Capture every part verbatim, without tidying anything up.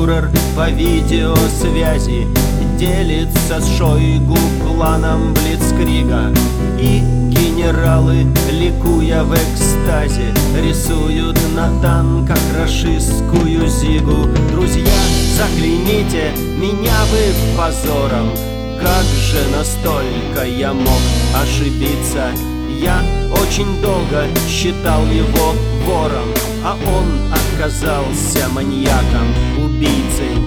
фюрер по видеосвязи делится с Шойгу планом блицкрига. И генералы, ликуя в экстазе, рисуют на танках рашистскую зигу. Друзья, закляните меня вы позором, как же настолько я мог ошибиться? Я очень долго считал его вором, а он оказался маньяком, убийцей.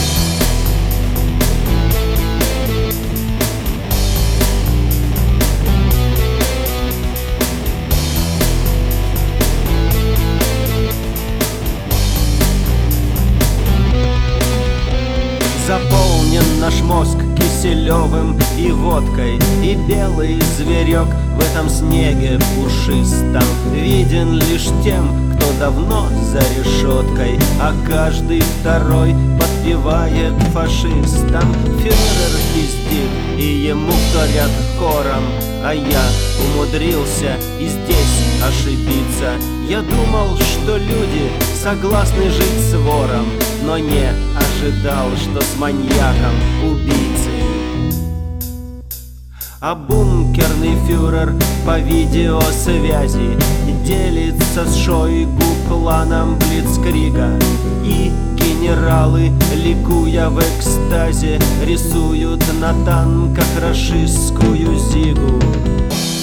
Заполнен наш мозг Киселевым и водкой, и белый зверек в этом снеге пушистом виден лишь тем, кто давно за решеткой, а каждый второй подпевает фашистам. Фюрер пиздит, и ему вторят хором, а я умудрился и здесь ошибиться. Я думал, что люди согласны жить с вором, но не ожидал, что с маньяком, убийцей. А бункерный фюрер по видеосвязи делится с Шойгу планом блицкрига. И генералы, ликуя в экстазе, рисуют на танках рашистскую зигу.